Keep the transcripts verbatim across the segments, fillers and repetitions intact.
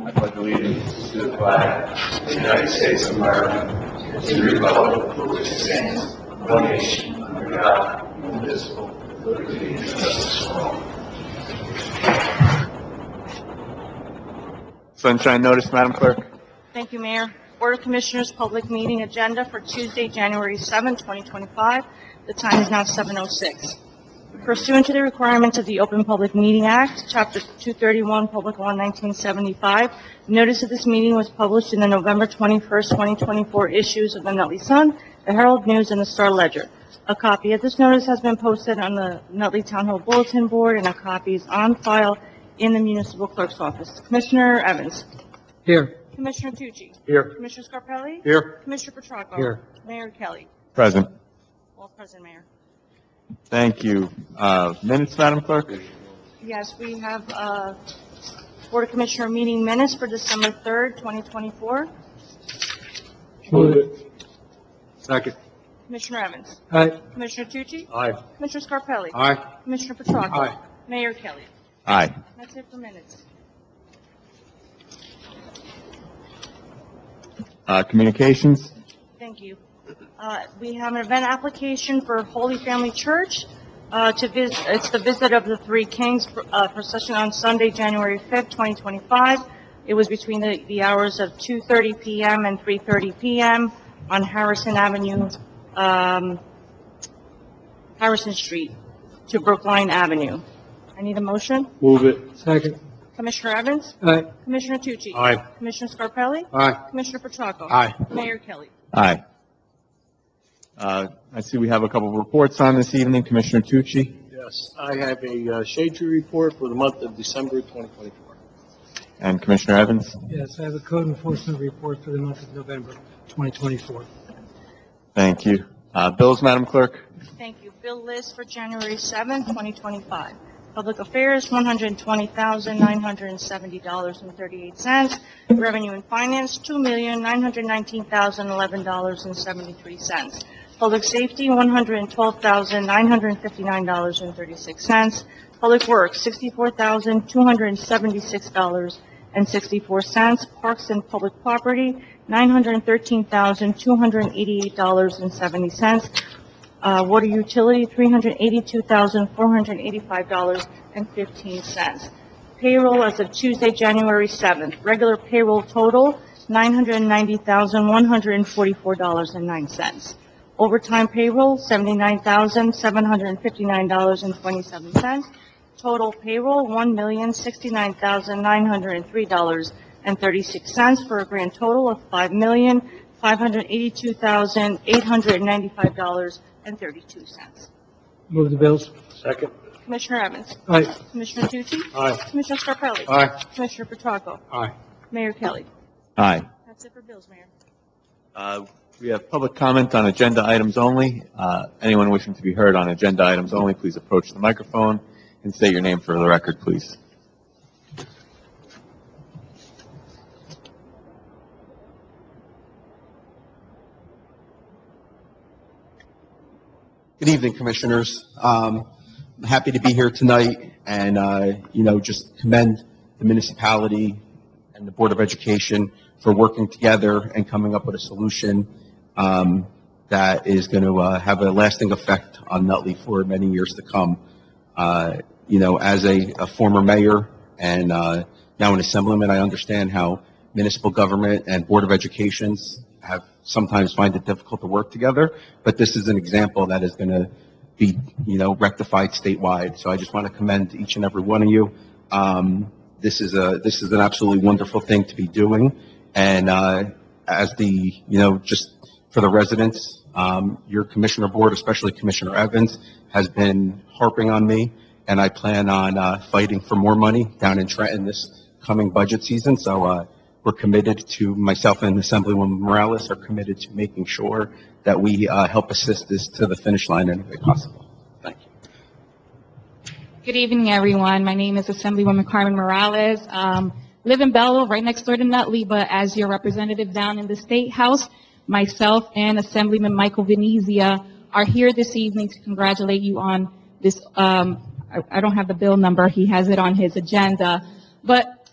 I pledge allegiance to the flag of the United States of America, and to the republic for which it stands, one nation, under God, indivisible, with liberty and justice for all. Sunshine notice, Madam Clerk. Thank you, Mayor. Board of Commissioners public meeting agenda for Tuesday, January seventh, twenty twenty-five. The time is now seven oh six. Pursuant to the requirements of the Open Public Meeting Act, Chapter two thirty-one, Public Law nineteen seventy-five, notice of this meeting was published in the November twenty-first, twenty twenty-four issues of the Nutley Sun, the Herald News, and the Star Ledger. A copy of this notice has been posted on the Nutley Town Hall Bulletin Board, and a copy is on file in the Municipal Clerk's office. Commissioner Evans. Here. Commissioner Tucci. Here. Commissioner Scarpelli. Here. Commissioner Petracco. Here. Mayor Kelly. Present. All present, Mayor. Thank you. Uh, minutes, Madam Clerk. Yes, we have uh, Board of Commissioner meeting minutes for December third, twenty twenty-four. Move it. Second. Commissioner Evans. Aye. Commissioner Tucci. Aye. Commissioner Scarpelli. Aye. Commissioner Petracco. Aye. Mayor Kelly. Aye. That's it for minutes. Uh, communications. Thank you. Uh, we have an event application for Holy Family Church uh, to visit. It's the Visit of the Three Kings uh, procession on Sunday, January fifth, twenty twenty-five. It was between the, the hours of two thirty p.m. and three thirty p.m. on Harrison Avenue, um, Harrison Street to Brookline Avenue. I need a motion. Move it. Second. Commissioner Evans. Aye. Commissioner Tucci. Aye. Commissioner Scarpelli. Aye. Commissioner Petracco. Aye. Mayor Kelly. Aye. Uh, I see we have a couple of reports on this evening. Commissioner Tucci. Yes, I have a uh, shade tree report for the month of December twenty twenty-four. And Commissioner Evans. Yes, I have a code enforcement report for the month of November twenty twenty-four. Thank you. Uh, bills, Madam Clerk. Thank you. Bill list for January seventh, twenty twenty-five. Public Affairs, one hundred twenty thousand nine hundred seventy dollars and thirty-eight cents. Revenue and Finance, two million nine hundred nineteen thousand eleven dollars and seventy-three cents. Public Safety, one hundred twelve thousand nine hundred fifty-nine dollars and thirty-six cents. Public Works, sixty-four thousand two hundred seventy-six dollars and sixty-four cents. Parks and Public Property, nine hundred thirteen thousand two hundred eighty-eight dollars and seventy cents. Uh, water utility, three hundred eighty-two thousand four hundred eighty-five dollars and fifteen cents. Payroll as of Tuesday, January seventh. Regular payroll total, nine hundred ninety thousand one hundred forty-four dollars and nine cents. Overtime payroll, seventy-nine thousand seven hundred fifty-nine dollars and twenty-seven cents. Total payroll, one million sixty-nine thousand nine hundred three dollars and thirty-six cents, for a grand total of five million five hundred eighty-two thousand eight hundred ninety-five dollars and thirty-two cents. Move the bills. Second. Commissioner Evans. Aye. Commissioner Tucci. Aye. Commissioner Scarpelli. Aye. Commissioner Petracco. Aye. Mayor Kelly. Aye. That's it for bills, Mayor. Uh, we have public comment on agenda items only. Uh, anyone wishing to be heard on agenda items only, please approach the microphone and state your name for the record, please. Good evening, Commissioners. Um, I'm happy to be here tonight and, uh, you know, just commend the municipality and the Board of Education for working together and coming up with a solution um, that is going to uh, have a lasting effect on Nutley for many years to come. Uh, you know, as a, a former mayor and uh, now an assemblyman, I understand how municipal government and Board of Educations have sometimes find it difficult to work together, but this is an example that is going to be, you know, rectified statewide. So I just want to commend each and every one of you. Um, this is a this is an absolutely wonderful thing to be doing, and uh, as the you know just for the residents, um, your commissioner board, especially Commissioner Evans, has been harping on me, and I plan on uh, fighting for more money down in Trenton this coming budget season. So. Uh, We're committed to, myself and Assemblywoman Morales are committed to making sure that we uh, help assist this to the finish line in any way possible. Thank you. Good evening, everyone. My name is Assemblywoman Carmen Morales. Um, live in Belleville, right next door to Nutley, but as your representative down in the State House, myself and Assemblyman Michael Venezia are here this evening to congratulate you on this. Um, I, I don't have the bill number. He has it on his agenda. But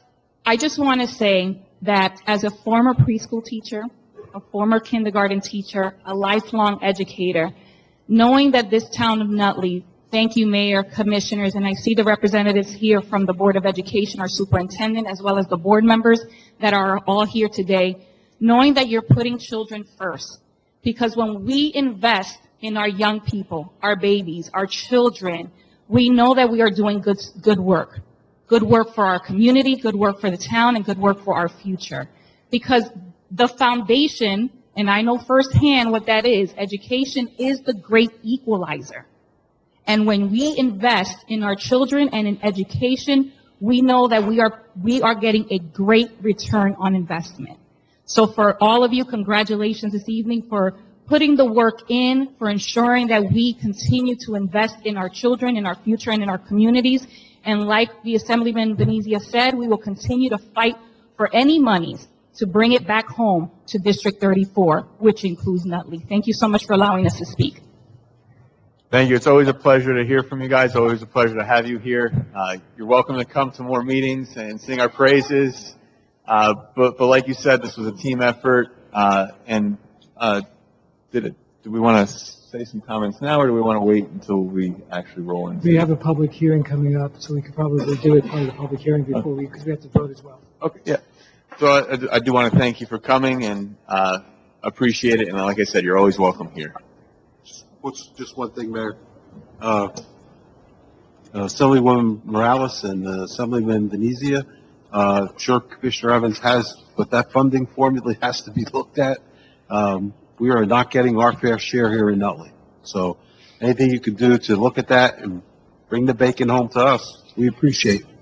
I just want to say that as a former preschool teacher, a former kindergarten teacher, a lifelong educator, knowing that this town of Nutley, thank you, Mayor, Commissioners, and I see the representatives here from the Board of Education, our superintendent, as well as the board members that are all here today, knowing that you're putting children first. Because when we invest in our young people, our babies, our children, we know that we are doing good, good work. Good work for our community, good work for the town, and good work for our future. Because the foundation, and I know firsthand what that is, education is the great equalizer. And when we invest in our children and in education, we know that we are, we are getting a great return on investment. So for all of you, congratulations this evening for putting the work in, for ensuring that we continue to invest in our children, in our future, and in our communities. And like the Assemblyman Venezia said, we will continue to fight for any monies to bring it back home to District thirty-four, which includes Nutley. Thank you so much for allowing us to speak. Thank you. It's always a pleasure to hear from you guys. Always a pleasure to have you here. Uh, you're welcome to come to more meetings and sing our praises. Uh, but, but like you said, this was a team effort. Uh, and uh, did it? Do we want to say some comments now, or do we want to wait until we actually roll in? We have a public hearing coming up, so we could probably do it part of the public hearing before we, because we have to vote as well. Okay, yeah. So I, I do want to thank you for coming and uh, appreciate it. And like I said, you're always welcome here. What's just one thing, Mayor? Uh, uh, Assemblywoman Morales and uh, Assemblyman Venezia, uh, sure Commissioner Evans has, but that funding formula has to be looked at. Um, we are not getting our fair share here in Nutley. So anything you can do to look at that and bring the bacon home to us, we appreciate it.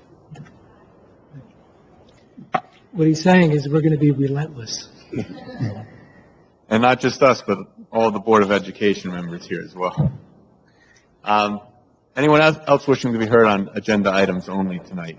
What he's saying is we're going to be relentless. And not just us, but all the Board of Education members here as well. Um, anyone else wishing to be heard on agenda items only tonight?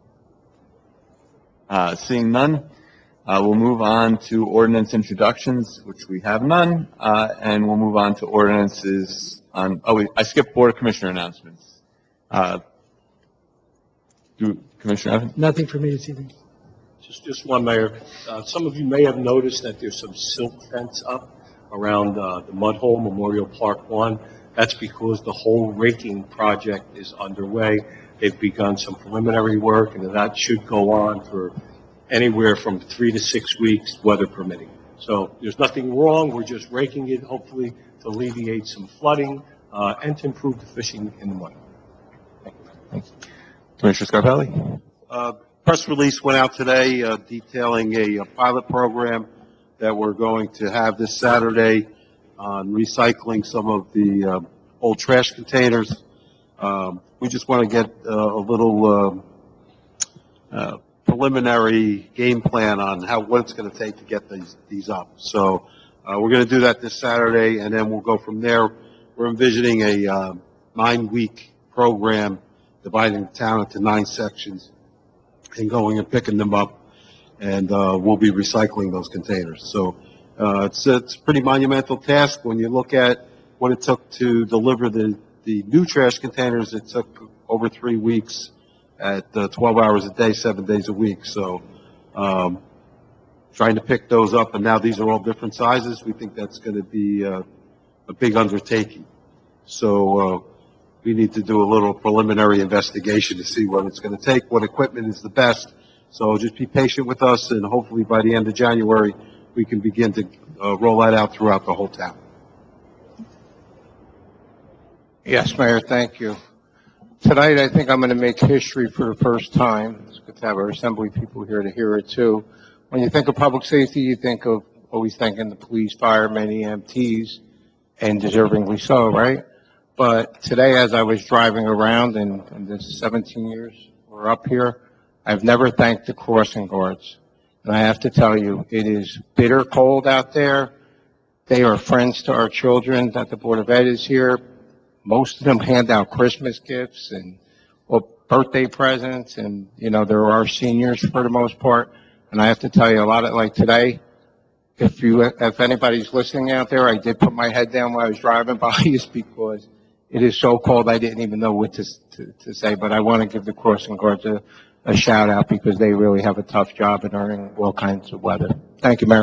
Uh, seeing none, uh, we'll move on to ordinance introductions, which we have none, uh, and we'll move on to ordinances on, oh, we, I skipped Board of Commissioner announcements. Uh, do, Commissioner Evans? Nothing for me this evening. Just, just one, Mayor. Uh, some of you may have noticed that there's some silt fence up around uh, the Mud Hole Memorial Park One. That's because the whole raking project is underway. They've begun some preliminary work, and that should go on for anywhere from three to six weeks, weather permitting. So there's nothing wrong. We're just raking it, hopefully, to alleviate some flooding uh, and to improve the fishing in the mud. Thank you, Mayor. Commissioner Scarpelli? Uh, press release went out today uh, detailing a, a pilot program that we're going to have this Saturday on recycling some of the uh, old trash containers. Um, we just want to get uh, a little uh, uh, preliminary game plan on how what it's going to take to get these these up. So uh, we're going to do that this Saturday, and then we'll go from there. We're envisioning a uh, nine-week program dividing the town into nine sections and going and picking them up, and uh, we'll be recycling those containers. So uh, it's, it's a pretty monumental task. When you look at what it took to deliver the, the new trash containers, it took over three weeks at uh, twelve hours a day, seven days a week. So um, trying to pick those up, and now these are all different sizes, we think that's going to be uh, a big undertaking. So uh, we need to do a little preliminary investigation to see what it's going to take, what equipment is the best. So just be patient with us, and hopefully by the end of January, we can begin to uh, roll that out throughout the whole town. Yes, Mayor, thank you. Tonight, I think I'm going to make history for the first time. It's good to have our assembly people here to hear it, too. When you think of public safety, you think of always thinking the police, firemen, E M Ts, and deservingly so, right? But today, as I was driving around in, in this seventeen years we're up here, I've never thanked the crossing guards. And I have to tell you, it is bitter cold out there. They are friends to our children that the Board of Ed is here. Most of them hand out Christmas gifts and well, birthday presents, and, you know, there are seniors for the most part. And I have to tell you, a lot of, like today, if you, if anybody's listening out there, I did put my head down while I was driving by just because it is so cold I didn't even know what to, to, to say. But I want to give the crossing guards a, a shout out because they really have a tough job in earning all kinds of weather. Thank you, Mayor.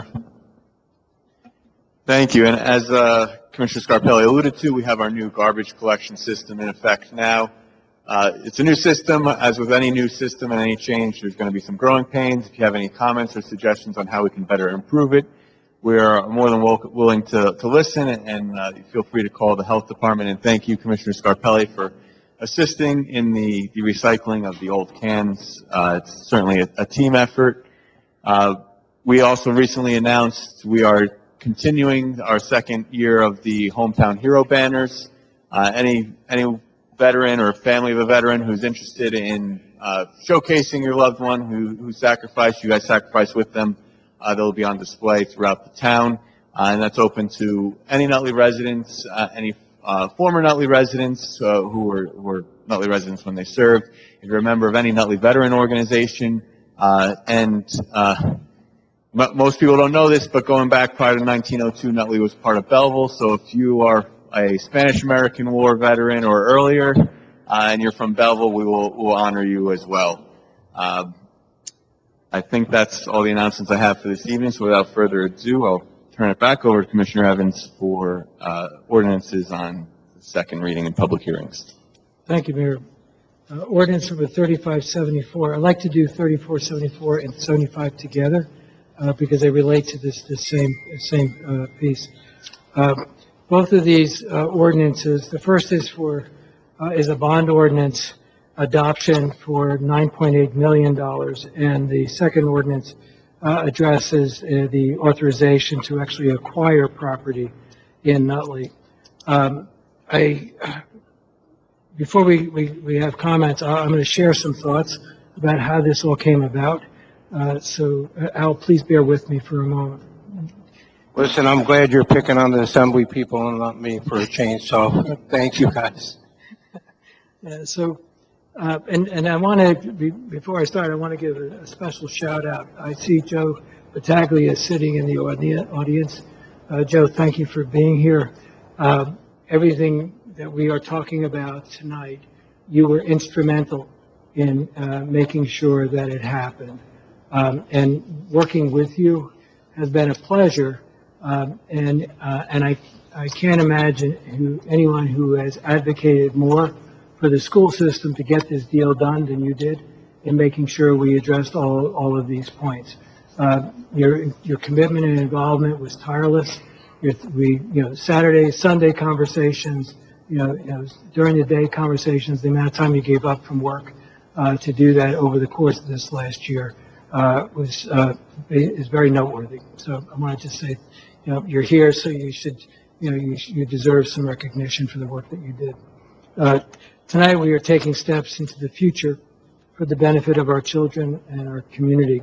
Thank you. And as uh, Commissioner Scarpelli alluded to, we have our new garbage collection system in effect now. Uh, it's a new system. As with any new system and any change, there's going to be some growing pains. If you have any comments or suggestions on how we can better improve it, we're more than wel- willing to, to listen, and uh, feel free to call the Health Department. And thank you, Commissioner Scarpelli, for assisting in the, the recycling of the old cans. Uh, it's certainly a, a team effort. Uh, we also recently announced we are continuing our second year of the Hometown Hero banners. Uh, any any veteran or family of a veteran who's interested in uh, showcasing your loved one who, who sacrificed, you guys sacrificed with them, uh, they'll be on display throughout the town. Uh, and that's open to any Nutley residents, uh, any uh, former Nutley residents uh, who, were, who were Nutley residents when they served. If you're a member of any Nutley veteran organization, uh, and uh, most people don't know this, but going back prior to nineteen oh two, Nutley was part of Belleville. So if you are a Spanish-American War veteran or earlier, uh, and you're from Belleville, we will, will honor you as well. Um, I think that's all the announcements I have for this evening. So without further ado, I'll turn it back over to Commissioner Evans for uh, ordinances on the second reading and public hearings. Thank you, Mayor. Uh, ordinance number thirty-five seventy-four. I'd like to do thirty-four seventy-four and seventy-five together uh, because they relate to this, this same, same uh, piece. Uh, both of these uh, ordinances, the first is for uh, is a bond ordinance adoption for nine point eight million dollars, and the second ordinance uh, addresses uh, the authorization to actually acquire property in Nutley. Um, I, before we, we, we have comments, I'm going to share some thoughts about how this all came about. Uh, so, Al, please bear with me for a moment. Listen, I'm glad you're picking on the Assembly people and not me for a change, so thank you, guys. Uh, so, uh, and, and I want to, be, before I start, I want to give a, a special shout out. I see Joe Battaglia sitting in the audi- audience. Uh, Joe, thank you for being here. Uh, everything that we are talking about tonight, you were instrumental in uh, making sure that it happened. Um, and working with you has been a pleasure. Um, and uh, and I, I can't imagine who, anyone who has advocated more for the school system to get this deal done than you did in making sure we addressed all, all of these points. Uh, your, your commitment and involvement was tireless. Your, we, you know, Saturday, Sunday conversations, you know, you know, during the day conversations, the amount of time you gave up from work uh, to do that over the course of this last year uh, was uh, is very noteworthy. So I want to just say, you know, you're here, so you should, you know, you, you deserve some recognition for the work that you did. Uh, tonight we are taking steps into the future for the benefit of our children and our community.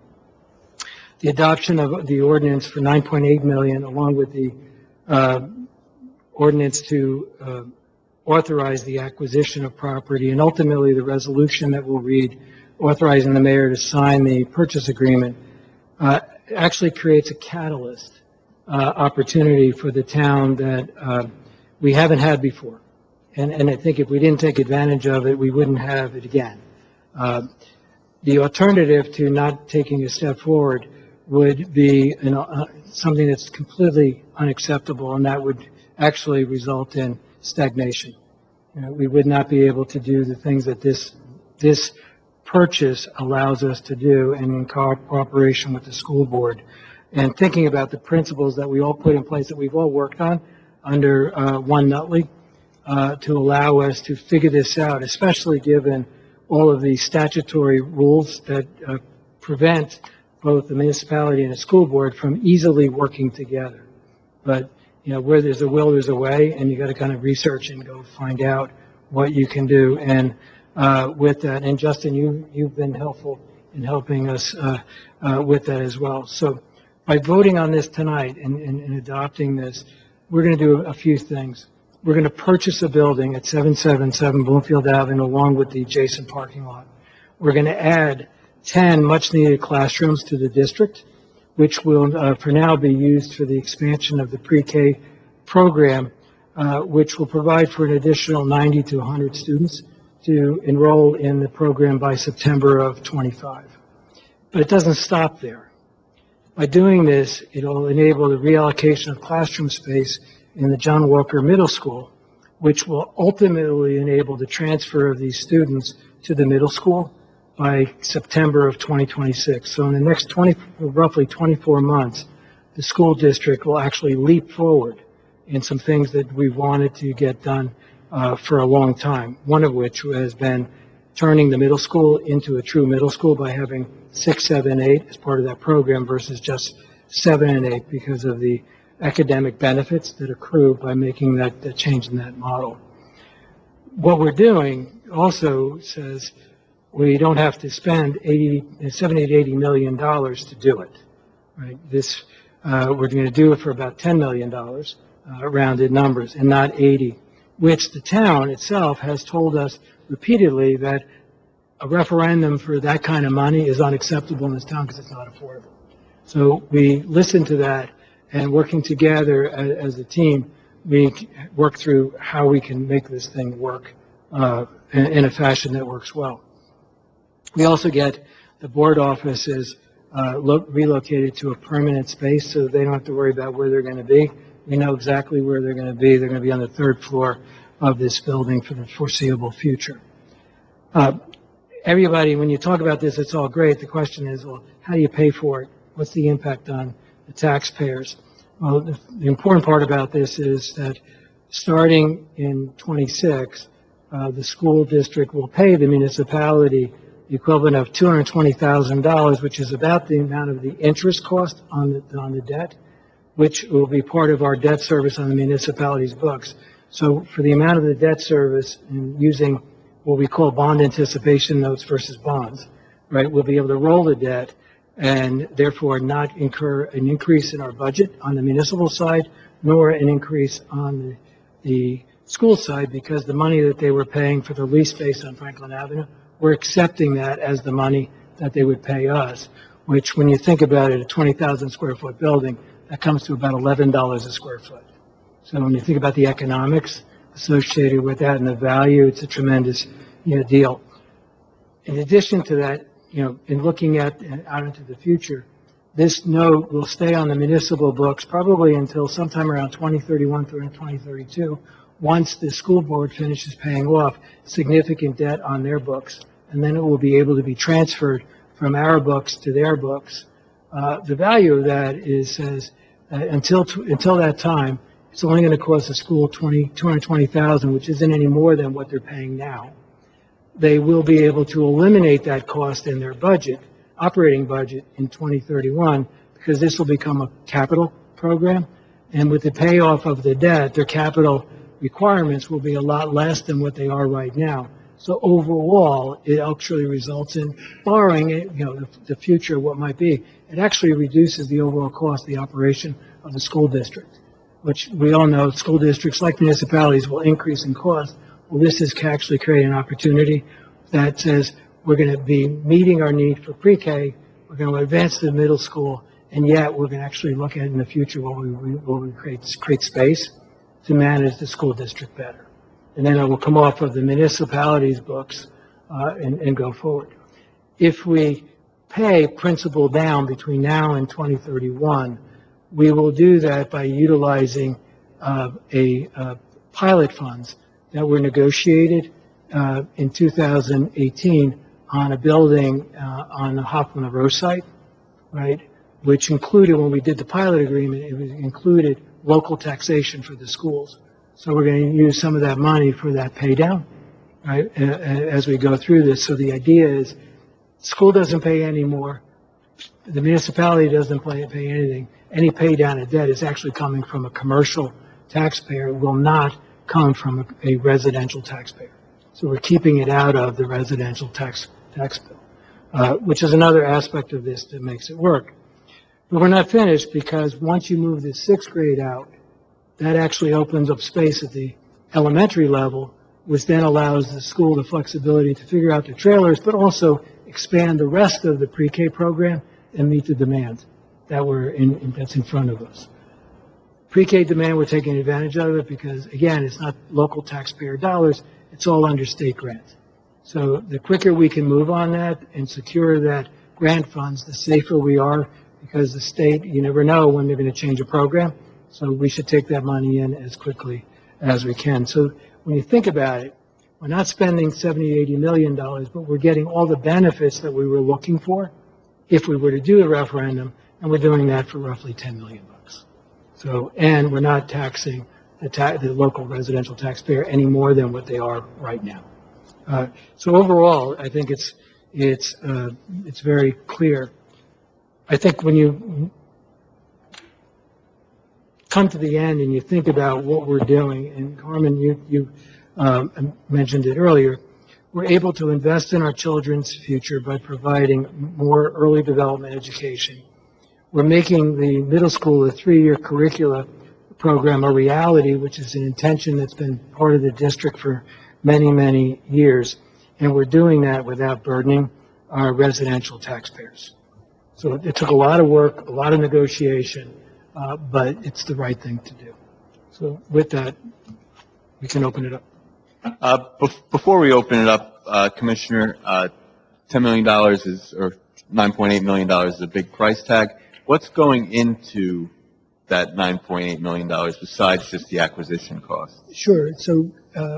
The adoption of the ordinance for nine point eight million dollars, along with the uh, ordinance to uh, authorize the acquisition of property, and ultimately the resolution that will read authorizing the mayor to sign the purchase agreement, uh, actually creates a catalyst uh, opportunity for the town that uh, we haven't had before. And, and I think if we didn't take advantage of it, we wouldn't have it again. Uh, the alternative to not taking a step forward would be you know, uh, something that's completely unacceptable, and that would actually result in stagnation. You know, we would not be able to do the things that this this purchase allows us to do, and in cooperation with the school board. And thinking about the principles that we all put in place, that we've all worked on under uh, One Nutley, uh, to allow us to figure this out, especially given all of the statutory rules that uh, prevent both the municipality and the school board from easily working together. But, you know, where there's a will, there's a way, and you got to kind of research and go find out what you can do. And uh, with that, and Justin, you, you've been helpful in helping us uh, uh, with that as well. So by voting on this tonight and, and, and adopting this, we're going to do a few things. We're going to purchase a building at seven seventy-seven Bloomfield Avenue along with the adjacent parking lot. We're going to add ten much-needed classrooms to the district, which will, uh, for now, be used for the expansion of the pre-K program, uh, which will provide for an additional ninety to one hundred students to enroll in the program by September of twenty-five. But it doesn't stop there. By doing this, it'll enable the reallocation of classroom space in the John Walker Middle School, which will ultimately enable the transfer of these students to the middle school by September of twenty twenty-six. So in the next twenty, roughly twenty-four months, the school district will actually leap forward in some things that we've wanted to get done uh, for a long time, one of which has been turning the middle school into a true middle school by having six, seven, eight as part of that program versus just seven and eight because of the academic benefits that accrue by making that, that change in that model. What we're doing also says we don't have to spend eighty, seventy to eighty million dollars to do it. Right? This uh, we're going to do it for about ten million dollars, uh, rounded numbers, and not eighty, which the town itself has told us repeatedly that a referendum for that kind of money is unacceptable in this town because it's not affordable. So we listened to that, and working together as, as a team, we work through how we can make this thing work uh, in, in a fashion that works well. We also get the board offices uh, lo- relocated to a permanent space so they don't have to worry about where they're going to be. We know exactly where they're going to be. They're going to be on the third floor of this building for the foreseeable future. Uh, everybody, when you talk about this, it's all great. The question is, well, how do you pay for it? What's the impact on the taxpayers? Well, the, the important part about this is that starting in twenty-six, uh, the school district will pay the municipality the equivalent of two hundred twenty thousand dollars, which is about the amount of the interest cost on the, on the debt, which will be part of our debt service on the municipality's books. So for the amount of the debt service and using what we call bond anticipation notes versus bonds, right, we'll be able to roll the debt and therefore not incur an increase in our budget on the municipal side, nor an increase on the, the school side, because the money that they were paying for the lease space on Franklin Avenue, we're accepting that as the money that they would pay us, which when you think about it, a twenty thousand square foot building, that comes to about eleven dollars a square foot. So when you think about the economics associated with that and the value, it's a tremendous, you know, deal. In addition to that, you know, in looking at out into the future, this note will stay on the municipal books probably until sometime around twenty thirty-one through twenty thirty-two, once the school board finishes paying off significant debt on their books, and then it will be able to be transferred from our books to their books. Uh, the value of that is says uh, until t- until that time, it's only going to cost the school two hundred twenty thousand dollars, which isn't any more than what they're paying now. They will be able to eliminate that cost in their budget, operating budget, in twenty thirty-one, because this will become a capital program. And with the payoff of the debt, their capital requirements will be a lot less than what they are right now. So overall, it actually results in borrowing, you know, the, the future, what might be. It actually reduces the overall cost of the operation of the school district, which we all know school districts, like municipalities, will increase in cost. Well, this is actually creating an opportunity that says we're going to be meeting our need for pre-K, we're going to advance to the middle school, and yet we're going to actually look at in the future what we, what we create, create space to manage the school district better. And then it will come off of the municipality's books uh, and, and go forward. If we pay principal down between now and twenty thirty-one, we will do that by utilizing uh, a uh, pilot funds that were negotiated uh, in two thousand eighteen on a building uh, on the Hoffman Row site, right, which included, when we did the pilot agreement, it was included local taxation for the schools. So we're going to use some of that money for that pay down, right, as we go through this. So the idea is school doesn't pay any more. The municipality doesn't pay, pay anything. Any pay down of debt is actually coming from a commercial taxpayer. It will not come from a, a residential taxpayer. So we're keeping it out of the residential tax tax bill, uh, which is another aspect of this that makes it work. But we're not finished, because once you move the sixth grade out, that actually opens up space at the elementary level, which then allows the school the flexibility to figure out the trailers, but also expand the rest of the pre-K program and meet the demand that we're in, in that's in front of us. Pre-K demand, we're taking advantage of it because, again, it's not local taxpayer dollars, it's all under state grants. So the quicker we can move on that and secure that grant funds, the safer we are, because the state, you never know when they're going to change a program. So we should take that money in as quickly as we can. So when you think about it, we're not spending seventy, eighty million dollars, but we're getting all the benefits that we were looking for if we were to do a referendum, and we're doing that for roughly ten million bucks. So, and we're not taxing the, ta- the local residential taxpayer any more than what they are right now. Uh, so overall, I think it's it's uh, it's very clear. I think when you come to the end and you think about what we're doing, and Carmen, you you um, mentioned it earlier, we're able to invest in our children's future by providing more early development education. We're making the middle school, a three-year curricula program, a reality, which is an intention that's been part of the district for many, many years. And we're doing that without burdening our residential taxpayers. So it took a lot of work, a lot of negotiation, uh, but it's the right thing to do. So with that, we can open it up. Uh, bef- before we open it up, uh, Commissioner, uh, ten million dollars is, or nine point eight million dollars is a big price tag. What's going into that nine point eight million dollars besides just the acquisition cost? Sure. So uh,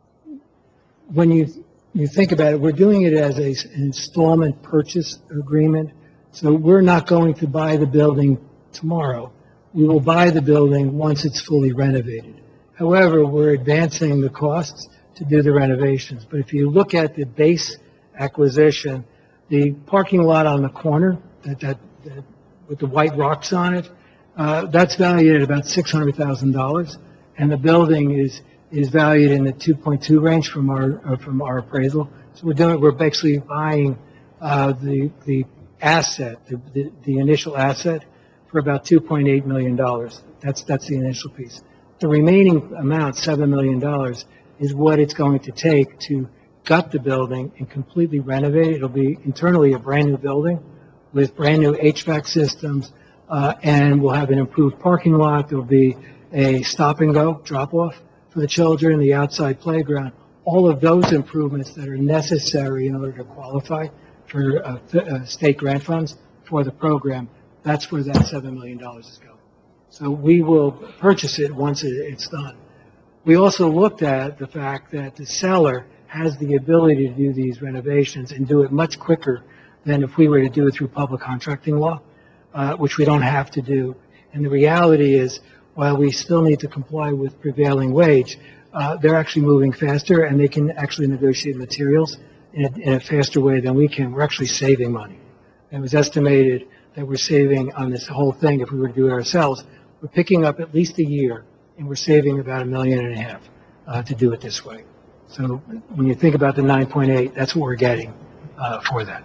when you you think about it, we're doing it as a, an installment purchase agreement. So we're not going to buy the building tomorrow. We will buy the building once it's fully renovated. However, we're advancing the costs to do the renovations. But if you look at the base acquisition, the parking lot on the corner that, that, that with the white rocks on it, uh, that's valued at about six hundred thousand dollars, and the building is is valued in the two point two range from our uh, from our appraisal. So we're doing we're basically buying uh, the the asset, the, the the initial asset, for about two point eight million dollars. That's that's the initial piece. The remaining amount, seven million dollars, is what it's going to take to gut the building and completely renovate it. It'll be internally a brand new building with brand new H V A C systems, uh, and we'll have an improved parking lot. There'll be a stop and go drop off for the children, the outside playground, all of those improvements that are necessary in order to qualify for uh, uh, state grant funds for the program. That's where that seven million dollars is going. So we will purchase it once it, it's done. We also looked at the fact that the seller has the ability to do these renovations and do it much quicker than if we were to do it through public contracting law, uh, which we don't have to do. And the reality is, while we still need to comply with prevailing wage, uh, they're actually moving faster, and they can actually negotiate materials in a, in a faster way than we can. We're actually saving money. It was estimated that we're saving on this whole thing, if we were to do it ourselves, we're picking up at least a year, and we're saving about a million and a half uh, to do it this way. So when you think about the nine point eight, that's what we're getting uh, for that.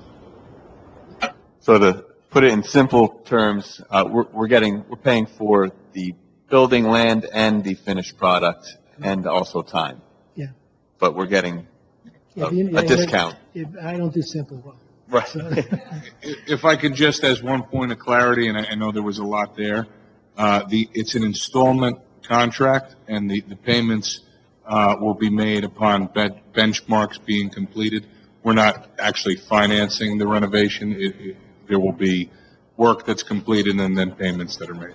So to put it in simple terms, uh, we're, we're getting, we're paying for the building, land, and the finished product, and also time. Yeah. But we're getting Yeah, a, but you- a yeah, discount. yeah, I don't do simple well. Right. So- If I could just, as one point of clarity, and I I know there was a lot there, uh, the, it's an installment contract, and the, the payments uh, will be made upon ben- benchmarks being completed. We're not actually financing the renovation. It, it, there will be work that's completed and then payments that are made.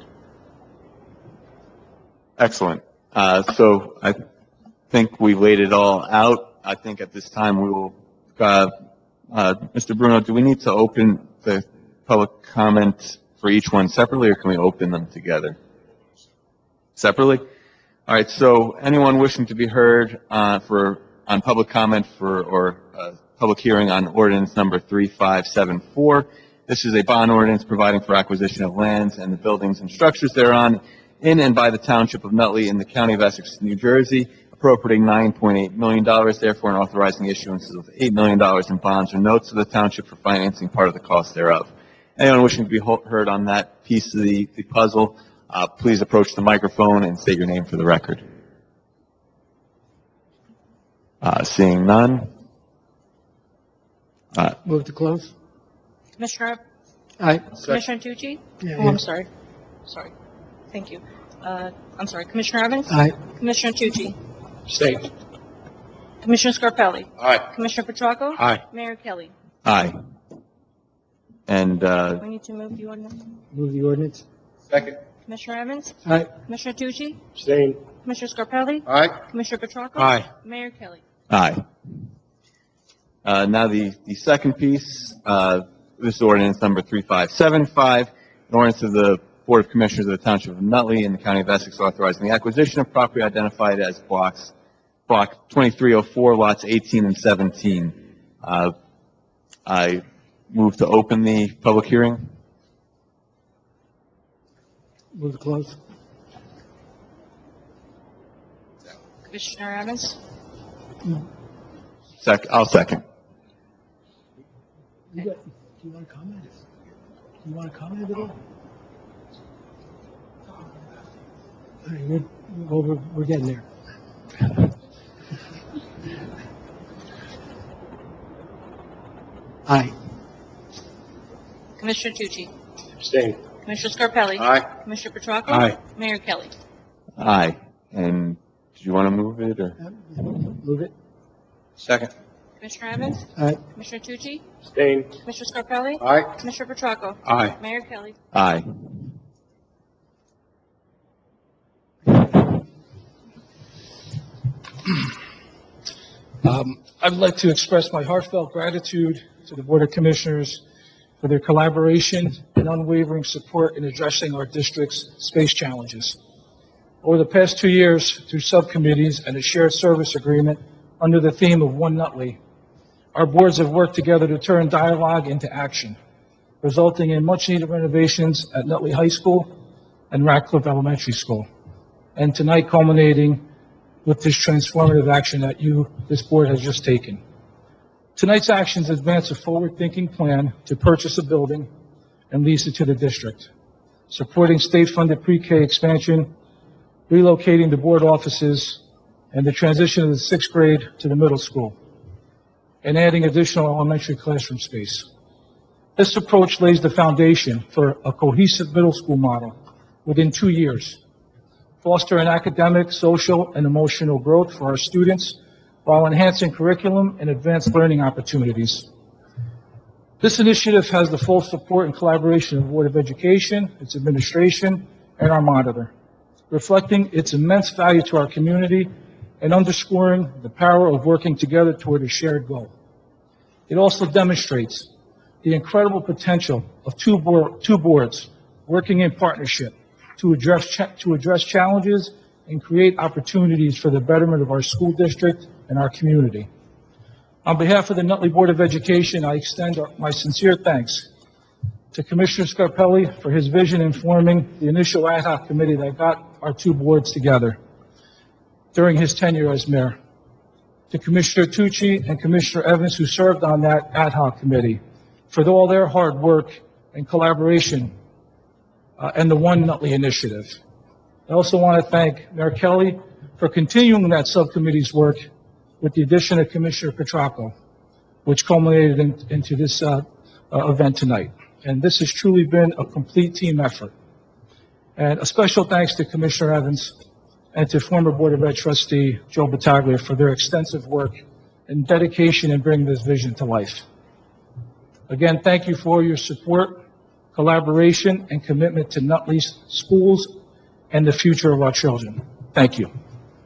Excellent. Uh, so I think we laid it all out. I think at this time we will, uh, uh, Mister Bruno, do we need to open the public comment for each one separately, or can we open them together? Separately? All right. So anyone wishing to be heard uh, for on public comment for or uh, public hearing on ordinance number three five seven four. This is a bond ordinance providing for acquisition of lands and the buildings and structures thereon in and by the Township of Nutley in the County of Essex, New Jersey, appropriating nine point eight million dollars, therefore, and authorizing issuance of eight million dollars in bonds or notes of the Township for financing part of the cost thereof. Anyone wishing to be ho- heard on that piece of the, the puzzle, uh, please approach the microphone and state your name for the record. Uh, seeing none. Uh, Move to close? Commissioner, Aye. Commissioner Tucci? Yeah, Oh, yeah. I'm sorry. Sorry. Thank you. Uh, I'm sorry. Commissioner Evans? Aye. Commissioner Tucci? State. Commissioner Scarpelli? Aye. Commissioner Petracco? Aye. Mayor Kelly? Aye. And, uh, We need to move the ordinance. Move the ordinance. Second. Commissioner Evans? Aye. Commissioner Tucci? Abstain. Commissioner Scarpelli? Aye. Commissioner Petracco? Aye. Mayor Kelly? aye. Uh, now the, the second piece, uh, this is ordinance number three five seven five, an ordinance of the Board of Commissioners of the Township of Nutley in the County of Essex authorizing the acquisition of property identified as blocks, block twenty-three oh four, lots eighteen and seventeen. Uh, I move to open the public hearing. Move to close. Commissioner Evans? Sec, I'll second. You got, do you want to comment? Do you want to comment at all? All right, we're, well, we're, we're getting there. Aye. Commissioner Tucci? Abstain. Commissioner Scarpelli? Aye. Commissioner Petracco? Aye. Mayor Kelly? Aye. And do you want to move it or? Move it. Second. Commissioner Evans? Aye. Commissioner Tucci? Abstain. Commissioner Scarpelli? Aye. Commissioner Petracco? Aye. Mayor Kelly? Aye. Um, I'd like to express my heartfelt gratitude to the Board of Commissioners for their collaboration and unwavering support in addressing our district's space challenges. Over the past two years, through subcommittees and a shared service agreement under the theme of One Nutley, our boards have worked together to turn dialogue into action, resulting in much-needed renovations at Nutley High School and Ratcliffe Elementary School, and tonight culminating with this transformative action that you, this board, has just taken. Tonight's actions advance a forward-thinking plan to purchase a building and lease it to the district, supporting state-funded pre-K expansion, relocating the board offices, and the transition of the sixth grade to the middle school, and adding additional elementary classroom space. This approach lays the foundation for a cohesive middle school model within two years, fostering academic, social, and emotional growth for our students while enhancing curriculum and advanced learning opportunities. This initiative has the full support and collaboration of the Board of Education, its administration, and our monitor, reflecting its immense value to our community and underscoring the power of working together toward a shared goal. It also demonstrates the incredible potential of two, board, two boards working in partnership to address, cha- to address challenges and create opportunities for the betterment of our school district and our community. On behalf of the Nutley Board of Education, I extend my sincere thanks to Commissioner Scarpelli for his vision in forming the initial ad hoc committee that got our two boards together during his tenure as mayor, to Commissioner Tucci and Commissioner Evans, who served on that ad hoc committee, for all their hard work and collaboration uh, and the One Nutley initiative. I also want to thank Mayor Kelly for continuing that subcommittee's work with the addition of Commissioner Petracco, which culminated in, into this uh, uh, event tonight. And this has truly been a complete team effort. And a special thanks to Commissioner Evans and to former Board of Ed trustee Joe Battaglia for their extensive work and dedication in bringing this vision to life. Again, thank you for your support, collaboration, and commitment to Nutley's schools and the future of our children. Thank you.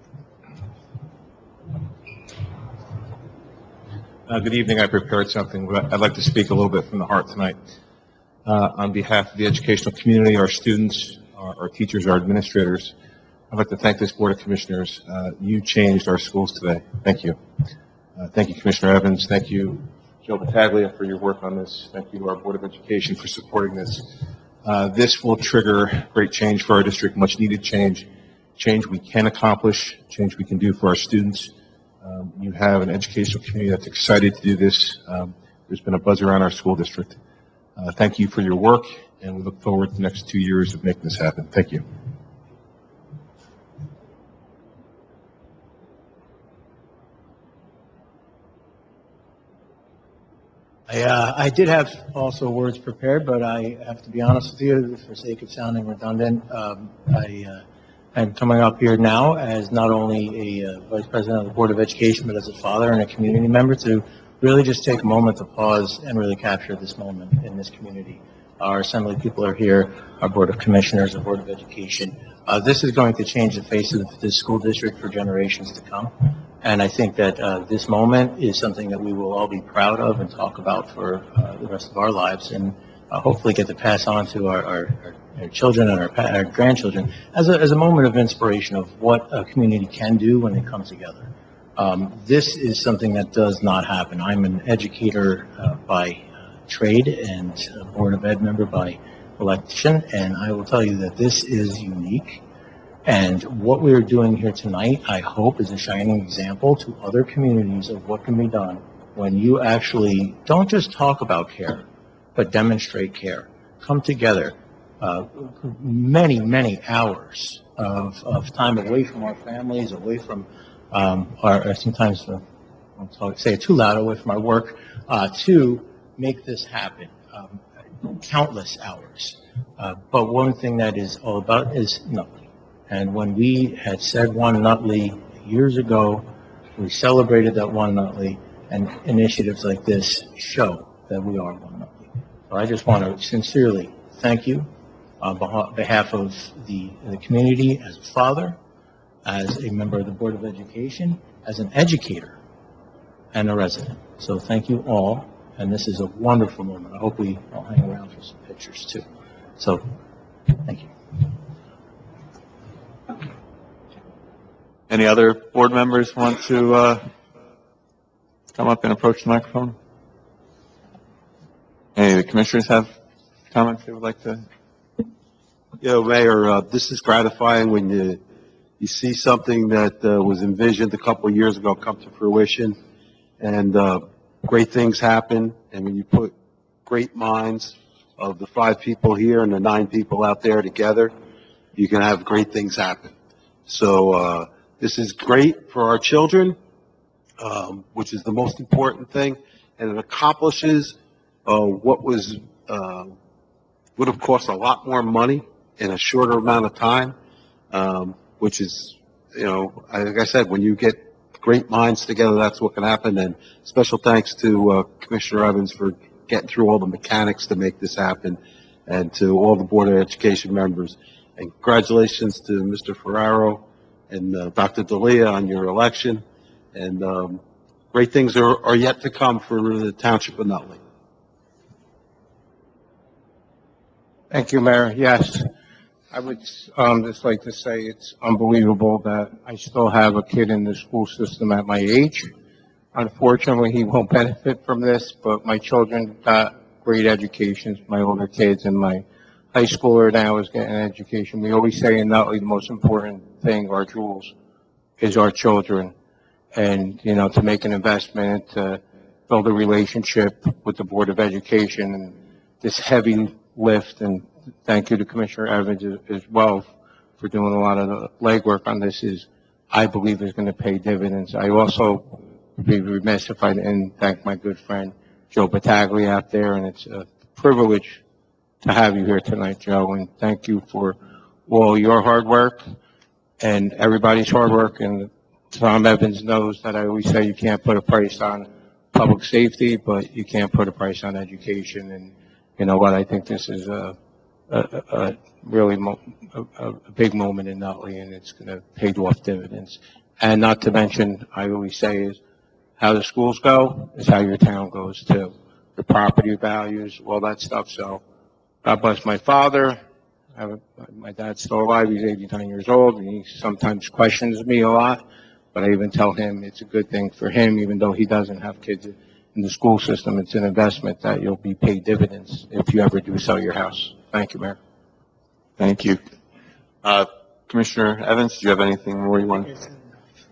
Uh, good evening. I prepared something, but I'd like to speak a little bit from the heart tonight. Uh, on behalf of the educational community, our students, our, our teachers, our administrators, I'd like to thank this Board of Commissioners. Uh, you changed our schools today. Thank you. Uh, thank you, Commissioner Evans. Thank you, Joe Battaglia, for your work on this. Thank you to our Board of Education for supporting this. Uh, this will trigger great change for our district, much needed change, change we can accomplish, change we can do for our students. Um, you have an educational community that's excited to do this. Um, there's been a buzz around our school district. Uh, thank you for your work, and we look forward to the next two years of making this happen. Thank you. I, uh, I did have also words prepared, but I have to be honest with you, for sake of sounding redundant. Um, I, uh, I'm coming up here now as not only a uh, Vice President of the Board of Education, but as a father and a community member to really just take a moment to pause and really capture this moment in this community. Our Assembly people are here, our Board of Commissioners, our Board of Education. Uh, this is going to change the face of this school district for generations to come. And I think that uh, this moment is something that we will all be proud of and talk about for uh, the rest of our lives, and uh, hopefully get to pass on to our, our, our, our children and our, our grandchildren as a, as a moment of inspiration of what a community can do when they come together. Um, this is something that does not happen. I'm an educator uh, by uh, trade and a Board of Ed member by election, and I will tell you that this is unique. And what we are doing here tonight, I hope, is a shining example to other communities of what can be done when you actually don't just talk about care, but demonstrate care. Come together. Uh, many, many hours of, of time away from our families, away from um, our, or sometimes, uh, I'll say it too loud, away from our work, uh, to make this happen. Um, countless hours. Uh, but one thing that is all about is Nutley. And when we had said One Nutley years ago, we celebrated that One Nutley, and initiatives like this show that we are One Nutley. So I just want to sincerely thank you on behalf of the, the community, as a father, as a member of the Board of Education, as an educator, and a resident. So thank you all. And this is a wonderful moment. I hope we all hang around for some pictures too. So, thank you. Any other board members want to uh, come up and approach the microphone? Any of the commissioners have comments they would like to? You know, Mayor, uh, this is gratifying when you you see something that uh, was envisioned a couple of years ago come to fruition, and uh, great things happen. And when you put great minds of the five people here and the nine people out there together, you can have great things happen. So uh, this is great for our children, um, which is the most important thing, and it accomplishes uh, what was uh, would have cost a lot more money in a shorter amount of time, um, which is, you know, like I said, when you get great minds together, that's what can happen. And special thanks to uh, Commissioner Evans for getting through all the mechanics to make this happen, and to all the Board of Education members. And congratulations to Mister Ferraro and uh, Doctor D'Elia on your election. And um, great things are, are yet to come for the Township of Nutley. Thank you, Mayor. Yes, I would um, just like to say it's unbelievable that I still have a kid in the school system at my age. Unfortunately, he won't benefit from this, but my children got great educations, my older kids, and my high schooler now is getting an education. We always say in Nutley the most important thing, our jewels, is our children. And, you know, to make an investment, to build a relationship with the Board of Education, and this heavy lift, and thank you to Commissioner Evans as well for doing a lot of the legwork on this, is, I believe, is going to pay dividends. I also would be remiss if I didn't thank my good friend Joe Battaglia out there, and it's a privilege to have you here tonight, Joe, and thank you for all your hard work and everybody's hard work. And Tom Evans knows that I always say you can't put a price on public safety, but you can't put a price on education. And you know what? I think this is a, a, a really mo a, a big moment in Nutley, and it's going to pay off dividends. And not to mention, I always say, is how the schools go is how your town goes too. The property values, all that stuff. So God bless my father. I have a, my dad's still alive. He's eighty-nine years old, and he sometimes questions me a lot. But I even tell him it's a good thing for him, even though he doesn't have kids in the school system. It's an investment that you'll be paid dividends if you ever do sell your house. Thank you, Mayor. Thank you. Uh, Commissioner Evans, do you have anything more you want to say?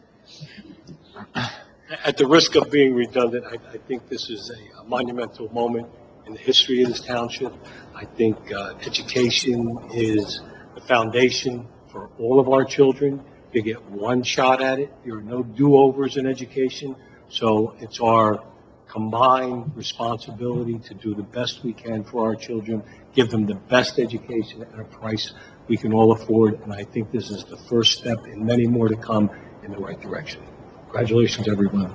At the risk of being redundant, I, I think this is a, a monumental moment in the history of this township. I think uh, education is the foundation for all of our children. You get one shot at it. There are no do-overs in education. So it's our combined responsibility to do the best we can for our children, give them the best education at a price we can all afford, and I think this is the first step in many more to come in the right direction. Congratulations, everyone.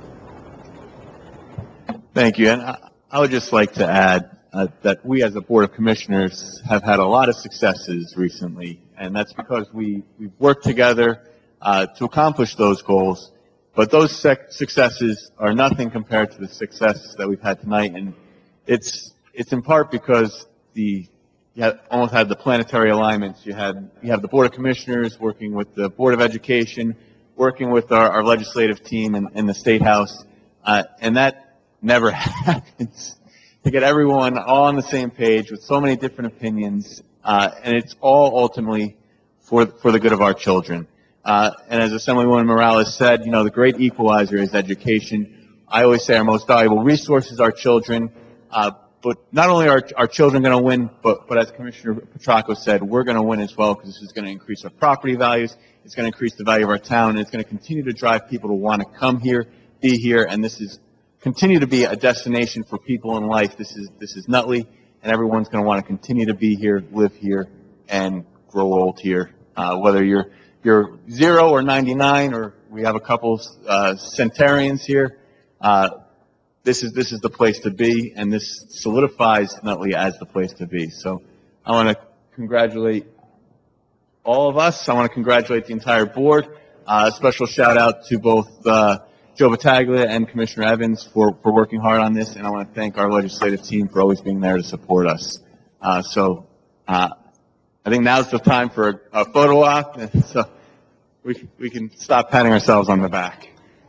Thank you. And I, I would just like to add uh, that we as a Board of Commissioners have had a lot of successes recently, and that's because we, we've worked together uh, to accomplish those goals. But those sec- successes are nothing compared to the successes that we've had tonight, and it's it's in part because the you had, almost had the planetary alignments. You had you have the Board of Commissioners working with the Board of Education, working with our, our legislative team in, in the State House, uh, and that never happens. To get everyone all on the same page with so many different opinions, uh, and it's all ultimately for for the good of our children. Uh, and as Assemblywoman Morales said, you know, the great equalizer is education. I always say our most valuable resource is our children. Uh, but not only are our children going to win, but, but as Commissioner Petracco said, we're going to win as well, because this is going to increase our property values. It's going to increase the value of our town, and it's going to continue to drive people to want to come here, be here, and this is continue to be a destination for people in life. This is this is Nutley, and everyone's going to want to continue to be here, live here, and grow old here. Uh, whether you're you're zero or ninety-nine, or we have a couple uh, centenarians here. Uh, this is this is the place to be, and this solidifies Nutley as the place to be. So I want to congratulate all of us. I want to congratulate the entire board. Uh, a special shout out to both uh, Joe Battaglia and Commissioner Evans for, for working hard on this, and I want to thank our legislative team for always being there to support us. Uh, so uh, I think now's the time for a, a photo op, and so we, we can stop patting ourselves on the back.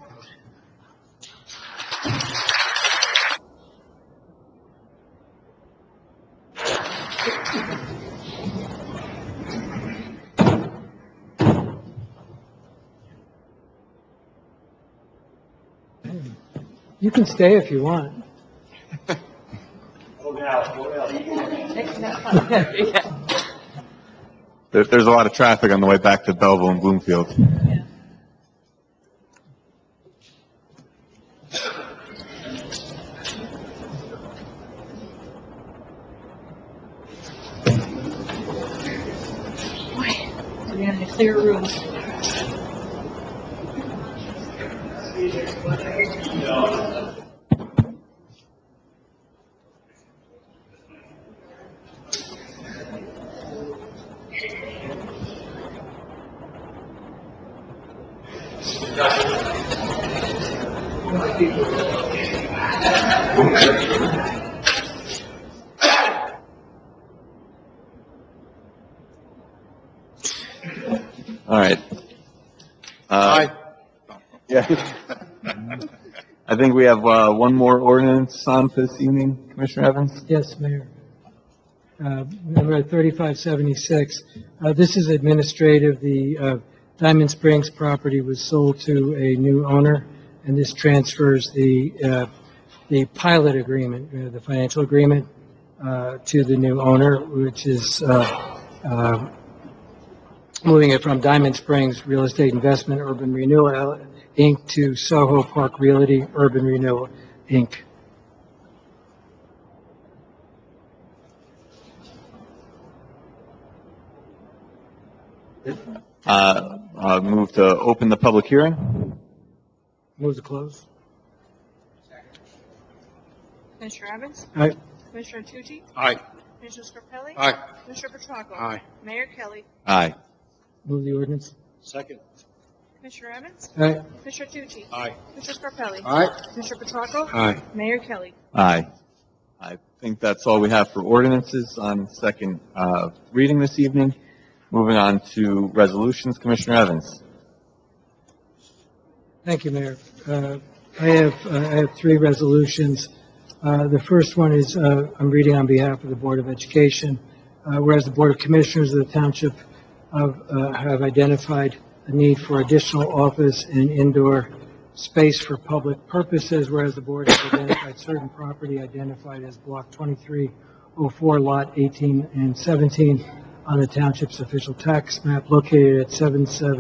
You can stay if you want. There, there's a lot of traffic on the way back to Belleville and Bloomfield. We're in a clear room. All right. Uh, yeah. I think we have uh, one more ordinance on for this evening, Commissioner Evans. Yes, Mayor. Uh, Number thirty-five seventy-six. Uh, This is administrative. The uh, Diamond Springs property was sold to a new owner, and this transfers the uh, the pilot agreement, uh, the financial agreement, uh, to the new owner, which is uh, uh, moving it from Diamond Springs Real Estate Investment Urban Renewal, Incorporated to Soho Park Realty Urban Renewal, Incorporated. Uh, uh, move to open the public hearing. Move to close. Commissioner Evans? Aye. Commissioner Tucci? Aye. Commissioner Scarpelli? Aye. Commissioner Petracco? Aye. Mayor Kelly? Aye. Move the ordinance. Second. Commissioner Evans? Aye. Commissioner Tucci? Aye. Commissioner Scarpelli? Aye. Commissioner Petracco? Aye. Mayor Kelly? Aye. I think that's all we have for ordinances on second uh, reading this evening. Moving on to resolutions, Commissioner Evans. Thank you, Mayor. Uh, I have, uh, I have three resolutions. Uh, The first one is, uh, I'm reading on behalf of the Board of Education. Uh, Whereas the Board of Commissioners of the Township of, uh, have identified a need for additional office and indoor space for public purposes, whereas the Board has identified certain property identified as Block twenty-three oh four, Lot eighteen and seventeen on the Township's official tax map located at seven seven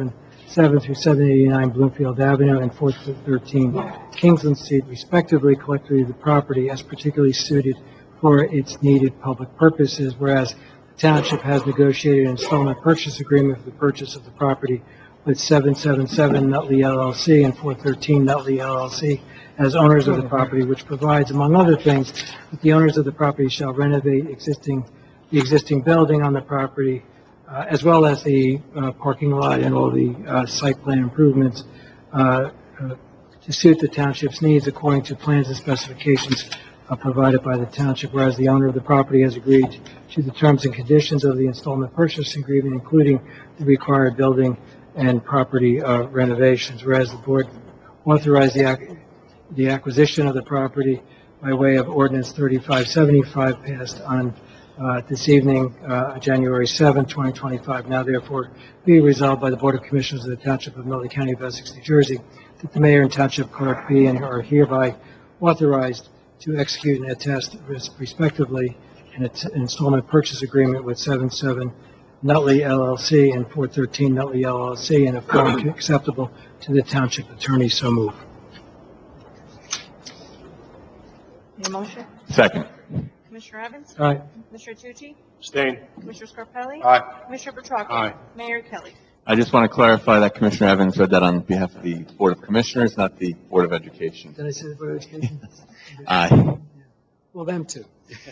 seven through seven eighty-nine Bloomfield Avenue and four through thirteen Kingsland Street, respectively, collectively the property as particularly suited for its needed public purposes, whereas the township has negotiated an installment purchase agreement for the purchase of the property with seven seven seven Nutley L L C and four thirteen Nutley L L C as owners of the property, which provides, among other things, that the owners of the property shall renovate existing the existing building on the property, uh, as well as the uh, parking lot and all the uh, site plan improvements uh, uh, to suit the township's needs according to plans and specifications uh, provided by the township, whereas the owner of the property has agreed to the terms and conditions of the installment purchase agreement, including the required building and property uh, renovations, whereas the board authorized the, ac the acquisition of the property by way of ordinance thirty-five seventy-five passed on uh, this evening, uh, January seventh, twenty twenty-five. Now therefore be resolved by the Board of Commissioners of the Township of Nutley County of Essex, New Jersey, that the mayor and township clerk be and are hereby authorized to execute and attest respectively an installment purchase agreement with seven seven Nutley L L C and four thirteen Nutley L L C in a form acceptable to the township attorney. So move. Need a motion? Second. Commissioner Evans? Aye. Commissioner Tucci? Abstain. Commissioner Scarpelli? Aye. Commissioner Petracco? Aye. Mayor Kelly? I just want to clarify that Commissioner Evans read that on behalf of the Board of Commissioners, not the Board of Education. Did I say the Board of Education? Aye. Well, them too.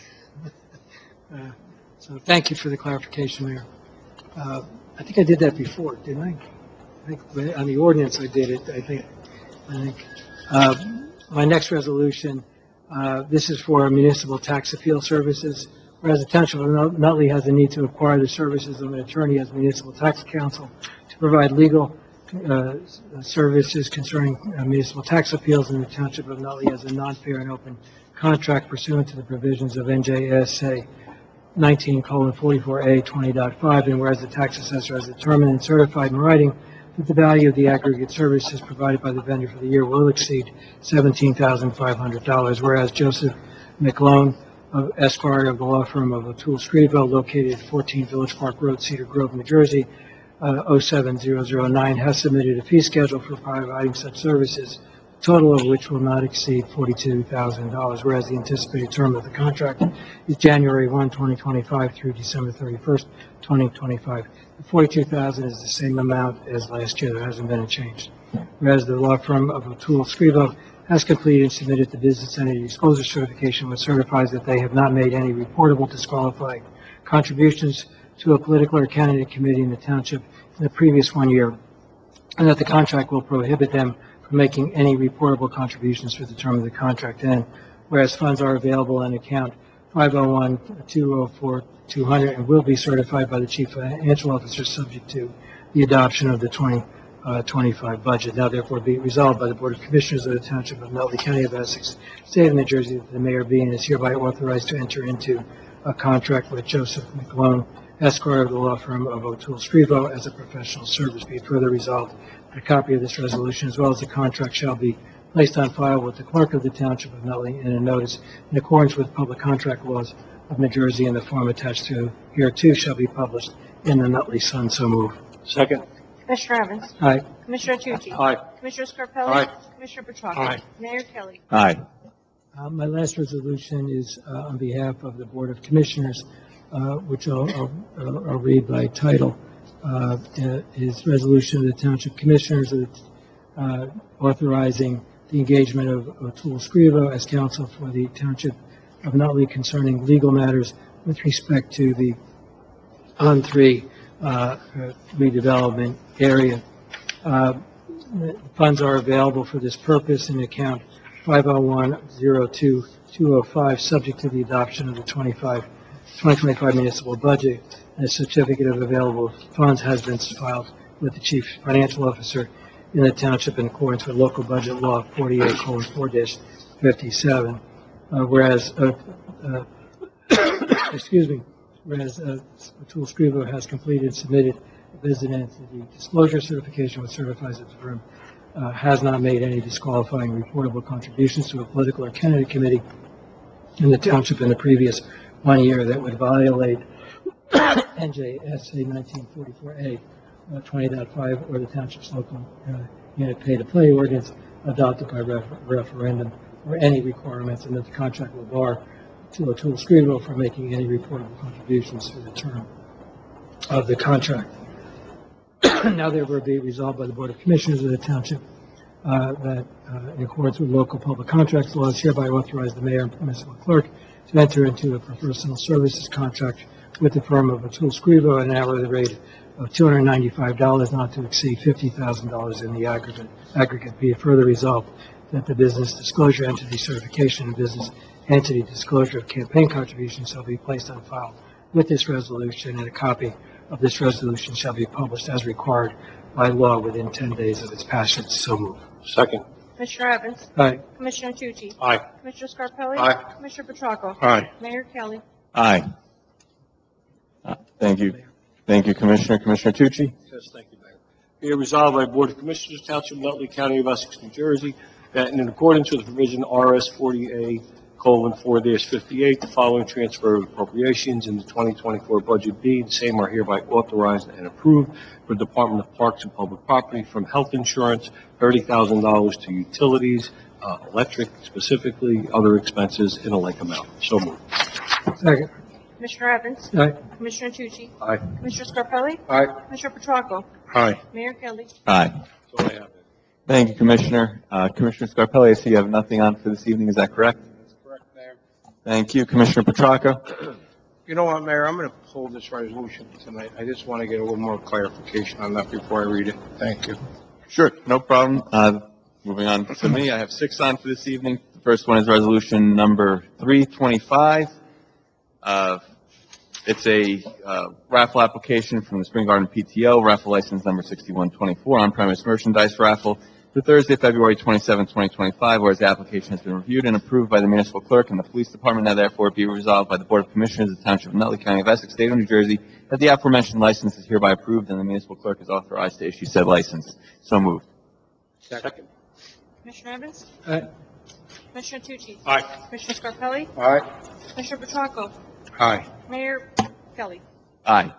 uh, so thank you for the clarification, Mayor. Uh, I think I did that before, didn't I? I think on the ordinance I did it, I think. I think. Uh, my next resolution, uh, this is for municipal tax appeal services. Whereas the Township of Nutley has a need to acquire the services of an attorney as municipal tax counsel to provide legal uh, services concerning uh, municipal tax appeals, and the Township of Nutley has a non-fair and open contract pursuant to the provisions of N J S A nineteen colon forty-four A twenty point five, and whereas the tax assessor has determined and certified in writing that the value of the aggregate services provided by the vendor for the year will exceed seventeen thousand five hundred dollars, whereas Joseph McLone, of Esquire of the law firm of O'Toole Scrivo, located at fourteen Village Park Road, Cedar Grove, New Jersey, uh, oh seven zero zero nine, has submitted a fee schedule for providing such services, the total of which will not exceed forty-two thousand dollars, whereas the anticipated term of the contract is January first, twenty twenty-five through December thirty-first, twenty twenty-five. The forty-two thousand dollars is the same amount as last year. There hasn't been a change. Whereas the law firm of O'Toole Scrivo has completed and submitted the business entity disclosure certification, which certifies that they have not made any reportable disqualifying contributions to a political or candidate committee in the township in the previous one year, and that the contract will prohibit them from making any reportable contributions for the term of the contract. And whereas funds are available on account five oh one, two oh four, two hundred and will be certified by the chief financial officer subject to the adoption of the twenty twenty-five budget. Now therefore be resolved by the Board of Commissioners of the Township of Nutley County of Essex, State of New Jersey, that the mayor be and is hereby authorized to enter into a contract with Joseph McLone, Esquire of the law firm of O'Toole Scrivo, as a professional service. Be it further resolved that a copy of this resolution as well as the contract shall be placed on file with the clerk of the Township of Nutley in a notice in accordance with public contract laws of New Jersey, and the form attached to here too shall be published in the Nutley Sun. So move. Second. Commissioner Evans? Aye. Commissioner Tucci? Aye. Commissioner Scarpelli? Aye. Commissioner Petracco? Aye. Mayor Kelly? Aye. Uh, my last resolution is uh, on behalf of the Board of Commissioners, uh, which I'll, I'll, I'll read by title. Uh, is resolution of the Township Commissioners of the, uh, authorizing the engagement of O'Toole Scrivo as counsel for the Township of Nutley concerning legal matters with respect to the on three uh, redevelopment area. Uh, funds are available for this purpose in account five oh one, oh two, two oh five, subject to the adoption of the twenty twenty-five municipal budget. And a certificate of available funds has been filed with the chief financial officer in the township in accordance with local budget law forty-eight colon four dash fifty-seven. Uh, whereas, uh, uh, excuse me, whereas uh, O'Toole Scrivo has completed and submitted a business entity disclosure certification which certifies that the firm uh, has not made any disqualifying reportable contributions to a political or candidate committee in the township in the previous one year that would violate N J S A nineteen forty-four A twenty point five, or the township's local uh, unit pay-to-play ordinance adopted by ref- referendum, or any requirements, and that the contract will bar to O'Toole Screenville from making any reportable contributions through the term of the contract. Now therefore be resolved by the Board of Commissioners of the Township uh, that uh, in accordance with local public contracts laws, hereby authorize the mayor and municipal clerk to enter into a professional services contract with the firm of O'Toole Screenville at an hourly rate of two hundred ninety-five dollars, not to exceed fifty thousand dollars in the aggregate. Aggregate be it further resolved that the business disclosure entity certification and business entity disclosure of campaign contributions shall be placed on file with this resolution, and a copy of this resolution shall be published as required by law within ten days of its passage. So moved. Second. Commissioner Evans? Aye. Commissioner Tucci? Aye. Commissioner Scarpelli? Aye. Commissioner Petracco? Aye. Mayor Kelly? Aye. Uh, Thank you. Thank you, Commissioner. Commissioner Tucci? Yes, thank you, Mayor. Be it resolved by the Board of Commissioners, Township of Nutley County of Essex, New Jersey, that in accordance with the provision R S forty A colon four dash fifty-eight, the following transfer of appropriations in the twenty twenty-four budget B, the same are hereby authorized and approved for the Department of Parks and Public Property from health insurance, thirty thousand dollars to utilities, uh, electric specifically, other expenses in a like amount. So moved. Second. Commissioner Evans? Aye. Commissioner Tucci? Aye. Commissioner Scarpelli? Aye. Commissioner Petracco? Aye. Mayor Kelly? Aye. That's all I have. Thank you, Commissioner. Uh, Commissioner Scarpelli, I see you have nothing on for this evening. Is that correct? That's correct, Mayor. Thank you. Commissioner Petracco? You know what, Mayor, I'm going to pull this resolution tonight. I just want to get a little more clarification on that before I read it. Thank you. Sure, no problem. Uh, moving on to me, I have six on for this evening. The first one is resolution number three twenty-five. Uh, it's a uh, raffle application from the Spring Garden P T O, raffle license number sixty-one twenty-four, on-premise merchandise raffle for Thursday, February twenty-seventh, twenty twenty-five, whereas the application has been reviewed and approved by the municipal clerk and the police department. Now therefore be resolved by the Board of Commissioners of the Township of Nutley County of Essex, State of New Jersey, that the aforementioned license is hereby approved and the municipal clerk is authorized to issue said license. So moved. Second. Commissioner Evans? Aye. Commissioner Tucci? Aye. Commissioner Scarpelli? Aye. Commissioner Petracco? Aye. Mayor Kelly? Aye.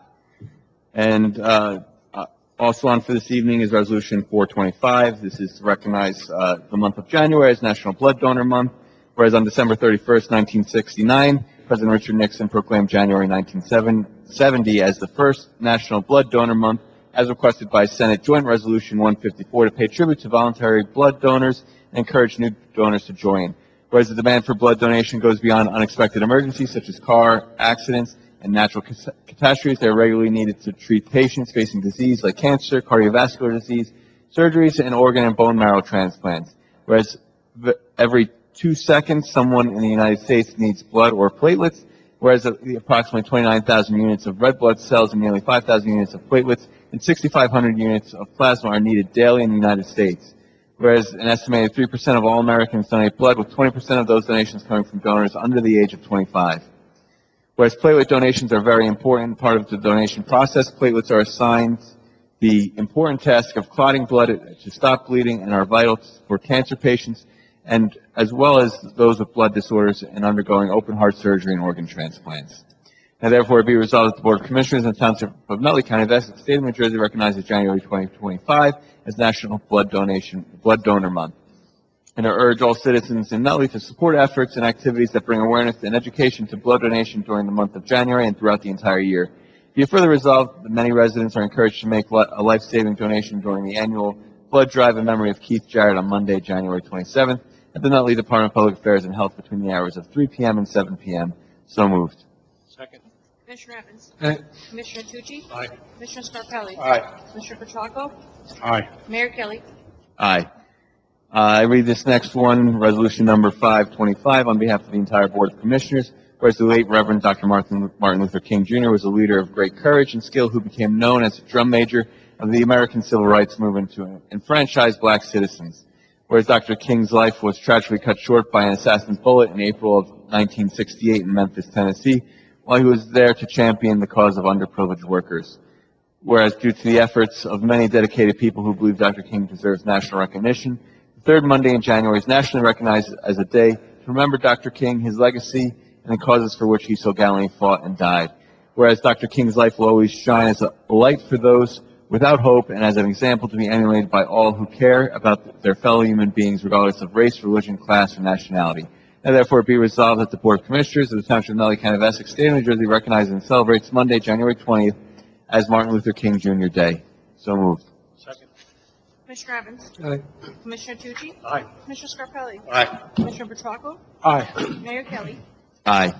And uh, uh, also on for this evening is Resolution four twenty-five. This is to recognize uh, the month of January as National Blood Donor Month, whereas on December thirty-first, nineteen sixty-nine, President Richard Nixon proclaimed January nineteen seventy as the first National Blood Donor Month, as requested by Senate Joint Resolution one fifty-four, to pay tribute to voluntary blood donors and encourage new donors to join. Whereas the demand for blood donation goes beyond unexpected emergencies such as car accidents and natural catastrophes that are regularly needed to treat patients facing disease like cancer, cardiovascular disease, surgeries, and organ and bone marrow transplants. Whereas every two seconds, someone in the United States needs blood or platelets, whereas the approximately twenty-nine thousand units of red blood cells and nearly five thousand units of platelets and sixty-five hundred units of plasma are needed daily in the United States. Whereas an estimated three percent of all Americans donate blood, with twenty percent of those donations coming from donors under the age of twenty-five. Whereas platelet donations are very important part of the donation process, platelets are assigned the important task of clotting blood to stop bleeding and are vital for cancer patients, and as well as those with blood disorders and undergoing open heart surgery and organ transplants. Now therefore be resolved that the Board of Commissioners in the Township of Nutley County of Essex, State of New Jersey, recognizes January twenty twenty-five as National Blood Donation Blood Donor Month, and I urge all citizens in Nutley to support efforts and activities that bring awareness and education to blood donation during the month of January and throughout the entire year. Be it further resolved that many residents are encouraged to make a life-saving donation during the annual blood drive in memory of Keith Jarrett on Monday, January twenty-seventh, at the Nutley Department of Public Affairs and Health between the hours of three p.m. and seven p.m. So moved. Second. Commissioner Evans? Aye. Commissioner Tucci? Aye. Commissioner Scarpelli? Aye. Commissioner Petracco? Aye. Mayor Kelly? Aye. Uh, I read this next one, resolution number five twenty-five, on behalf of the entire Board of Commissioners. Whereas the late Reverend Doctor Martin, Martin Luther King Junior was a leader of great courage and skill who became known as a drum major of the American Civil Rights Movement to enfranchise black citizens. Whereas Doctor King's life was tragically cut short by an assassin's bullet in April of nineteen sixty-eight in Memphis, Tennessee, while he was there to champion the cause of underprivileged workers. Whereas due to the efforts of many dedicated people who believe Doctor King deserves national recognition, the third Monday in January is nationally recognized as a day to remember Doctor King, his legacy, and the causes for which he so gallantly fought and died. Whereas Doctor King's life will always shine as a light for those without hope and as an example to be emulated by all who care about their fellow human beings regardless of race, religion, class, or nationality. And therefore be resolved that the Board of Commissioners of the Township of Nutley County of Essex, State of New Jersey recognizes and celebrates Monday, January twentieth as Martin Luther King Junior Day. So moved. Second. Commissioner Evans? Aye. Commissioner Tucci? Aye. Commissioner Scarpelli? Aye. Commissioner Petracco? Aye. Mayor Kelly? Aye.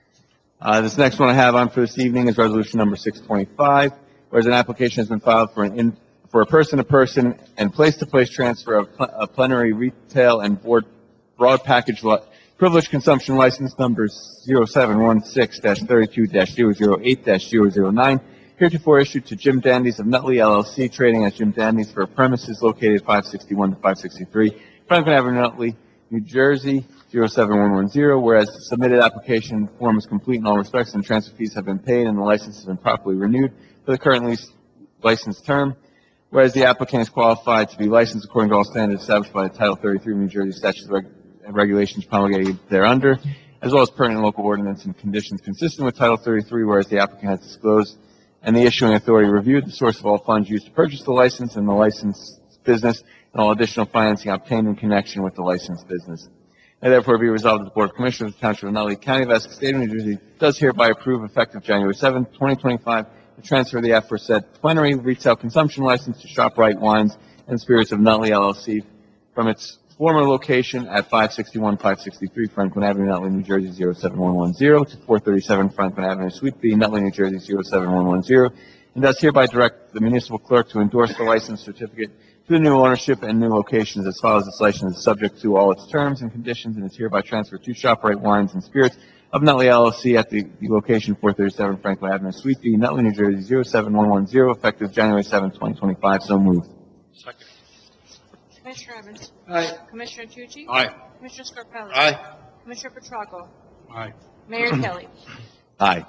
Uh, this next one I have on for this evening is resolution number six twenty-five, whereas an application has been filed for an in, for a person-to-person and place-to-place transfer of pl- a plenary retail and board broad package li- privileged consumption license numbers zero seven one six dash thirty-two dash zero zero eight dash zero zero nine, heretofore issued to Jim Dandies of Nutley L L C, trading as Jim Dandies for premises located five sixty-one to five sixty-three Franklin Avenue, Nutley, New Jersey, zero seven one one zero, whereas the submitted application form is complete in all respects and transfer fees have been paid and the license has been properly renewed for the current lease license term, whereas the applicant is qualified to be licensed according to all standards established by the Title thirty-three of New Jersey statutes reg- and regulations promulgated thereunder, as well as pertinent local ordinance and conditions consistent with Title thirty-three, whereas the applicant has disclosed and the issuing authority reviewed the source of all funds used to purchase the license and the licensed business and all additional financing obtained in connection with the licensed business. And therefore be resolved that the Board of Commissioners of the Township of Nutley County of Essex, State of New Jersey, does hereby approve effective January seventh, twenty twenty-five, the transfer of the aforesaid plenary retail consumption license to ShopRite Wines and Spirits of Nutley L L C from its former location at five sixty-one, five sixty-three Franklin Avenue, Nutley, New Jersey, zero seven one one zero to four thirty-seven Franklin Avenue, Suite B, Nutley, New Jersey, zero seven one one zero, and does hereby direct the municipal clerk to endorse the license certificate to the new ownership and new locations as follows. This license is subject to all its terms and conditions and is hereby transferred to ShopRite Wines and Spirits of Nutley L L C at the, the location four thirty-seven Franklin Avenue, Suite B, Nutley, New Jersey, zero seven one one zero, effective January seventh, twenty twenty-five. So moved. Second. Commissioner Evans? Aye. Commissioner Tucci? Aye. Commissioner Scarpelli? Aye. Commissioner Petracco? Aye. Mayor Kelly? Aye.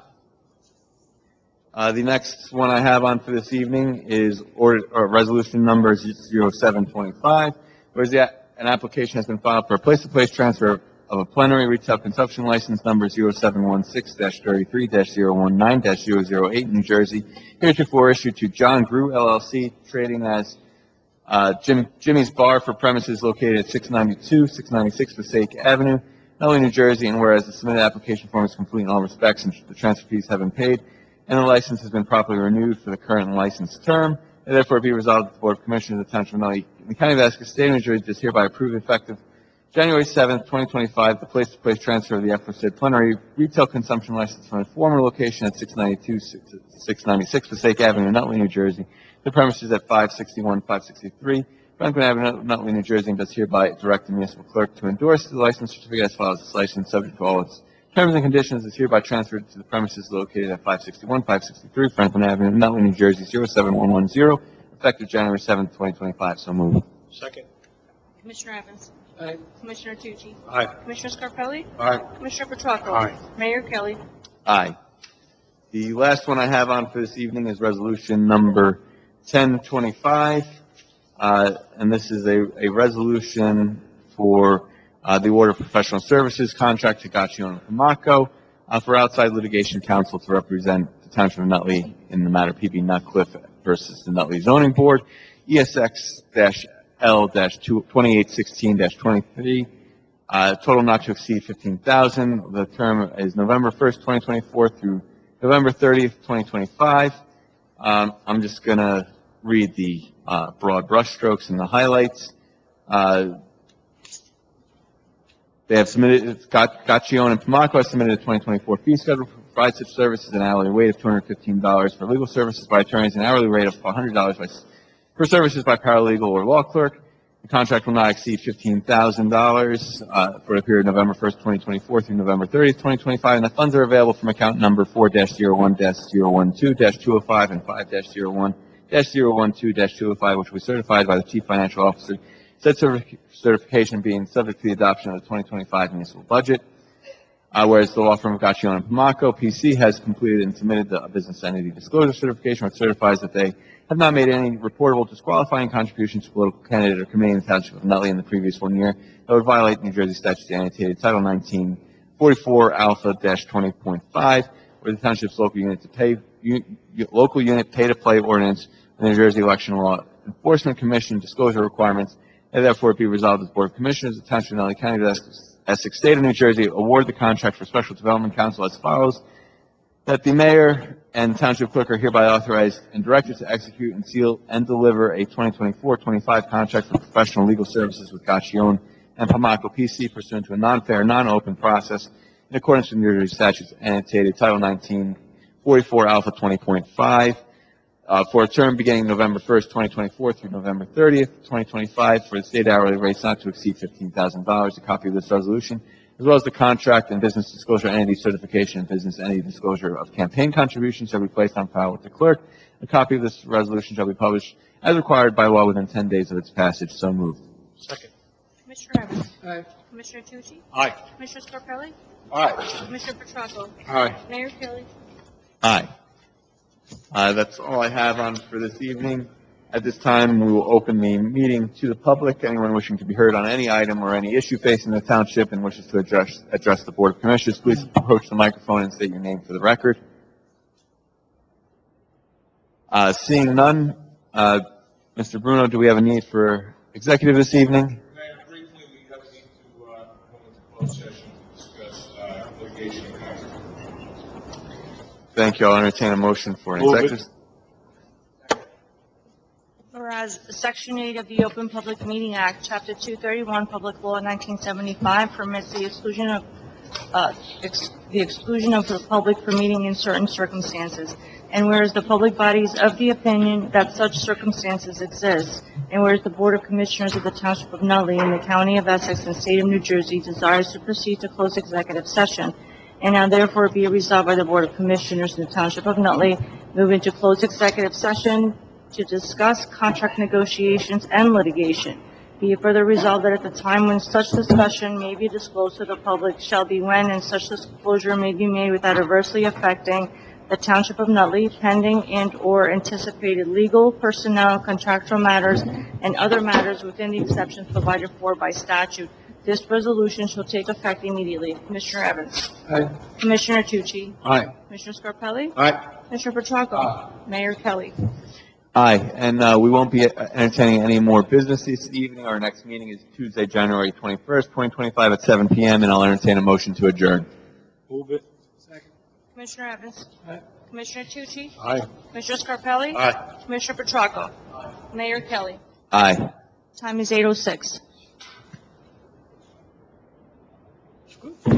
Uh, the next one I have on for this evening is order, or resolution number zero seven twenty-five, whereas the, an application has been filed for a place-to-place transfer of a plenary retail consumption license number zero seven one six dash thirty-three dash zero one nine dash zero zero eight New Jersey, heretofore issued to John Grew L L C, trading as uh, Jim, Jimmy's Bar for premises located at six ninety-two, six ninety-six Passaic Avenue, Nutley, New Jersey, and whereas the submitted application form is complete in all respects and the transfer fees have been paid, and the license has been properly renewed for the current license term, and therefore be resolved that the Board of Commissioners of the Township of Nutley, in the County of Essex, State of New Jersey, does hereby approve effective January seventh, twenty twenty-five, the place-to-place transfer of the aforesaid plenary retail consumption license from its former location at six ninety-two, six ninety-six Passaic Avenue, Nutley, New Jersey, the premises at five sixty-one, five sixty-three Franklin Avenue, Nutley, New Jersey, and does hereby direct the municipal clerk to endorse the license certificate as follows. This license, subject to all its terms and conditions, is hereby transferred to the premises located at five sixty-one, five sixty-three Franklin Avenue, Nutley, New Jersey, zero seven one one zero, effective January seventh, twenty twenty-five. So moved. Second. Commissioner Evans? Aye. Commissioner Tucci? Aye. Commissioner Scarpelli? Aye. Commissioner Petracco? Aye. Mayor Kelly? Aye. The last one I have on for this evening is resolution number ten twenty-five, uh, and this is a, a resolution for uh, the award of professional services contract to Gaccione and Pamacco uh, for outside litigation counsel to represent the Township of Nutley in the matter P B Nutcliffe versus the Nutley Zoning Board, E S X L twenty-eight sixteen twenty-three. Uh, total not to exceed fifteen thousand. The term is November first, twenty twenty-four through November thirtieth, twenty twenty-five. Um, I'm just going to read the uh, broad brushstrokes and the highlights. Uh, they have submitted, Gaccione and Pamacco has submitted a twenty twenty-four fee schedule to provide such services, an hourly rate of two hundred fifteen dollars for legal services by attorneys, an hourly rate of one hundred dollars by, for services by paralegal or law clerk. The contract will not exceed fifteen thousand dollars uh, for the period November first, twenty twenty-four through November thirtieth, twenty twenty-five, and the funds are available from account number four dash zero one dash zero one two dash two oh five and five dash zero one dash zero one two dash two oh five, which was certified by the Chief Financial Officer. Said certi- certification being subject to the adoption of the twenty twenty-five municipal budget. Uh, whereas the law firm of Gaccione and Pamacco, P C, has completed and submitted the business entity disclosure certification, which certifies that they have not made any reportable disqualifying contributions to political candidate or committee in the Township of Nutley in the previous one year that would violate New Jersey statute annotated Title nineteen forty-four Alpha twenty point five, where the Township's local unit to pay u- local unit pay to play ordinance and the New Jersey Election Law Enforcement Commission disclosure requirements, and therefore be resolved as the Board of Commissioners of the Township of Nutley County, Essex State of New Jersey, award the contract for Special Development Council as follows: that the mayor and township clerk are hereby authorized and directed to execute and seal and deliver a twenty twenty-four twenty-five contract for professional legal services with Gaccione and Pamaco P C pursuant to a non-fair, non-open process in accordance with New Jersey statutes annotated Title nineteen forty-four Alpha twenty point five uh, for a term beginning November first, twenty twenty-four through November thirtieth, twenty twenty-five for the state hourly rates not to exceed fifteen thousand dollars. A copy of this resolution, as well as the contract and business disclosure entity certification and business entity disclosure of campaign contributions, shall be placed on file with the clerk. A copy of this resolution shall be published as required by law within ten days of its passage. So moved. Second. Commissioner Evans? Aye. Commissioner Tucci? Aye. Commissioner Scarpelli? Aye. Commissioner Petracco? Aye. Mayor Kelly? Aye. Uh, that's all I have on for this evening. At this time, we will open the meeting to the public. Anyone wishing to be heard on any item or any issue facing the township and wishes to address, address the Board of Commissioners, please approach the microphone and state your name for the record. Uh, seeing none, uh, Mister Bruno, do we have a need for executive this evening? Mayor, briefly, we have a need to uh, go into closed session to discuss uh, litigation and contract. Thank you. I'll entertain a motion for an Move it. executive. Whereas Section eight of the Open Public Meeting Act, Chapter two thirty-one, Public Law nineteen seventy-five permits the exclusion of, uh, ex- the exclusion of the public from meeting in certain circumstances. And whereas the public body is of the opinion that such circumstances exist, and whereas the Board of Commissioners of the Township of Nutley in the County of Essex and State of New Jersey desires to proceed to close executive session, and now therefore be resolved by the Board of Commissioners in the Township of Nutley, move into closed executive session to discuss contract negotiations and litigation. Be it further resolved that at the time when such discussion may be disclosed to the public shall be when and such disclosure may be made without adversely affecting the Township of Nutley, pending and/or anticipated legal, personnel, contractual matters, and other matters within the exceptions provided for by statute. This resolution shall take effect immediately. Commissioner Evans? Aye. Commissioner Tucci? Aye. Commissioner Scarpelli? Aye. Commissioner Petracco? Mayor Kelly? Aye, and uh, we won't be entertaining any more business this evening. Our next meeting is Tuesday, January twenty-first, twenty twenty-five at seven p.m., and I'll entertain a motion to adjourn. Move it. Commissioner Evans? Aye. Commissioner Tucci? Aye. Commissioner Scarpelli? Aye. Commissioner Petracco? Mayor Kelly? Aye. Time is eight oh six.